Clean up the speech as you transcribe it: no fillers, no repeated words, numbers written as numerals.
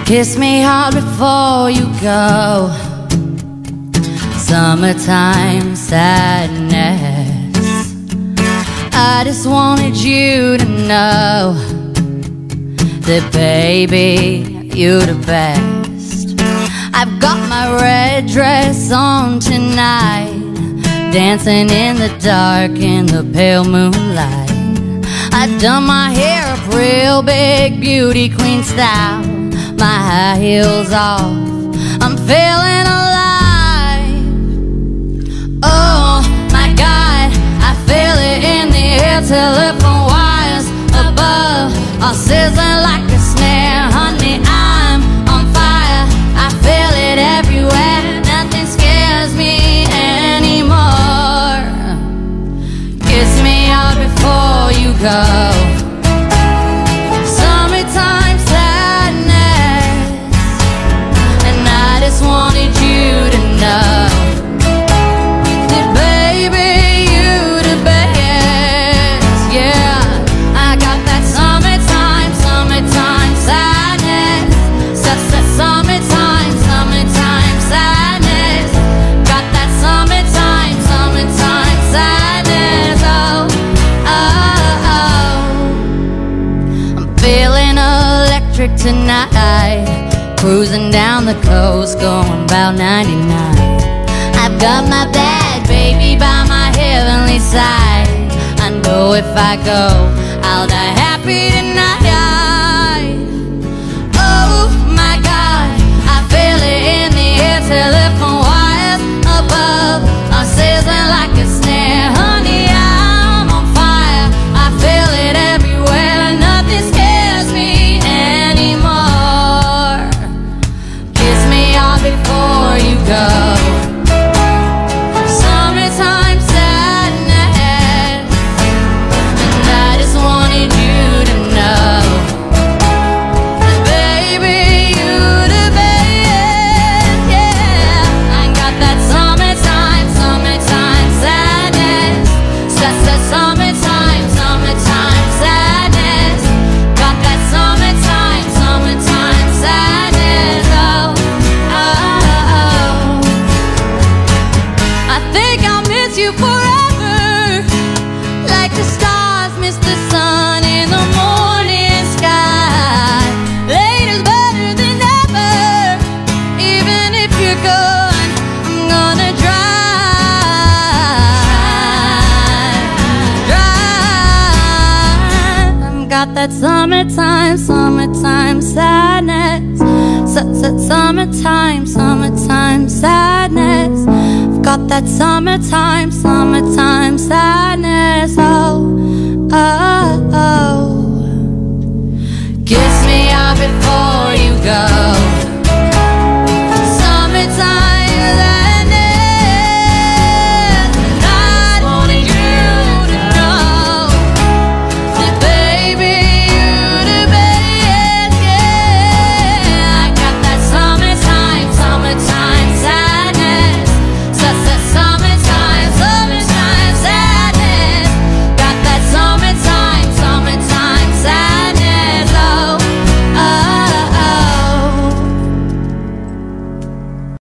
Kiss me hard before you go. Summertime sadness. I just wanted you to know that, baby, you're the best. I've got my red dress on tonight, dancing in the dark in the pale moonlight. I've done my hair up real big, beauty queen style, my high heels off, I'm feeling alive. Oh my God, I feel it in the air, telephone wires above are sizzling like a snare. Honey, I'm on fire, I feel it everywhere, nothing scares me anymore. Kiss me out before you go. Summertime sadness, and I just wanted you to know that, baby, you the best. Yeah, I got that summertime, summertime sadness. Summertime, summertime sadness. Got that summertime, summertime sadness. Oh, oh, oh. I'm feeling electric tonight, cruising down the coast, going about 99. I've got my bad baby by my heavenly side. I know if I go, I'll die happy tonight. Oh my God, I feel it in the air, telephone wires above are sizzling like a snare. Honey, I'm on fire, I feel it everywhere, nothing scares me anymore. Kiss me all before you go. Summertime sadness, and I just wanted you to know that, baby, you the best. Yeah, I got that summertime, summertime sadness. Summertime, summertime sadness. Got that summertime, summertime sadness. Oh, oh, oh. I think I'll miss you forever, like the stars miss the sun in the morning sky. Later's better than ever, even if you're gone, I'm gonna drive. I've got that summertime, summertime sadness. Summertime, summertime sadness. I've got that summertime, summertime sadness.